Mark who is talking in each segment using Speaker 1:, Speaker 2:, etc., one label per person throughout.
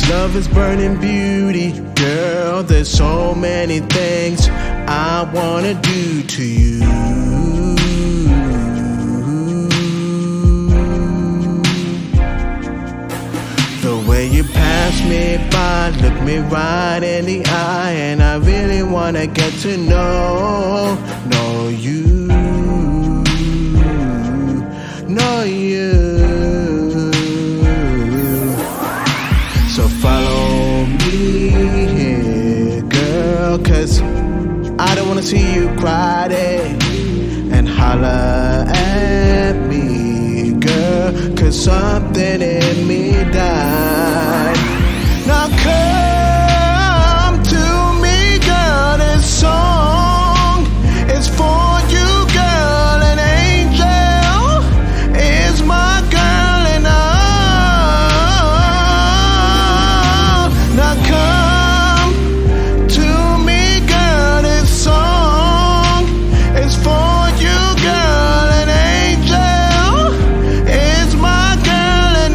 Speaker 1: Love is burning beauty, girl. There's so many things I wanna do to you. The way you pass me by, look me right in the eye, and I really wanna get to know you, know you. So follow me here, girl, 'cause I don't wanna see you cry and holler at me, girl, 'cause something in me died. Now come to me, girl, this song is for you, girl. An angel is my girl, and now come to me, girl, this song is for you, girl. An angel is my girl, and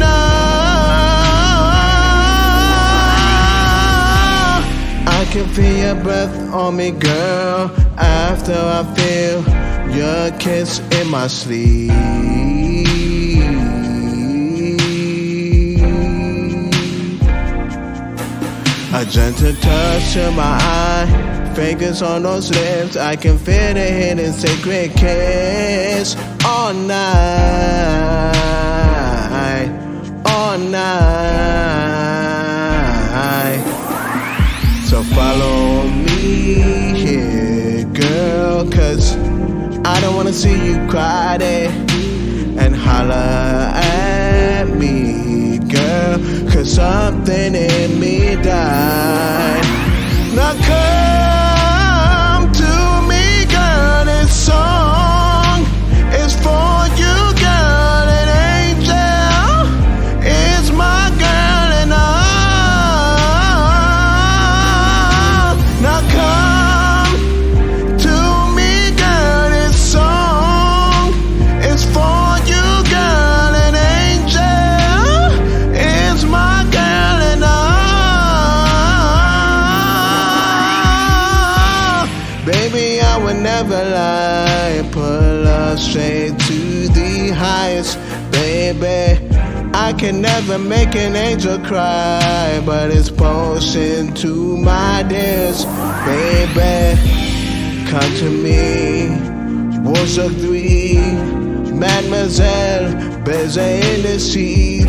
Speaker 1: I can feel your breath on me, girl, after I feel your kiss in my sleep. A gentle touch to my eye, fingers on those lips. I can feel the hidden sacred kiss all night, all night. So follow me here, girl, 'cause I don't wanna see you cry and holler at me, girl, 'cause something in me died. Now come to me, girl, this song is for you, girl. An angel is my girl, and now come to me, girl, this song is for you, girl. An angel is my girl, and baby, I would never lie. Put love straight to the highest, baby. I can never make an angel cry, but it's potion to my tears, baby. Come to me, Walls of 3, Mademoiselle, busy in the sheets.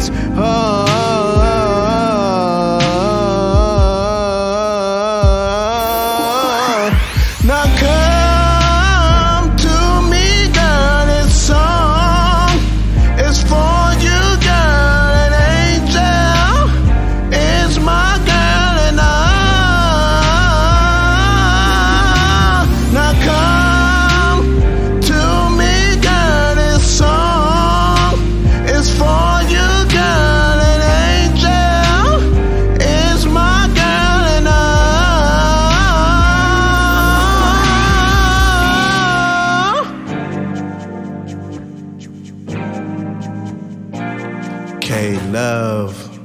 Speaker 1: Now come to me, girl, this song is for you, girl. An angel is my girl, and now come to me, girl, this song is for you, girl. An angel is my girl, and K-Love.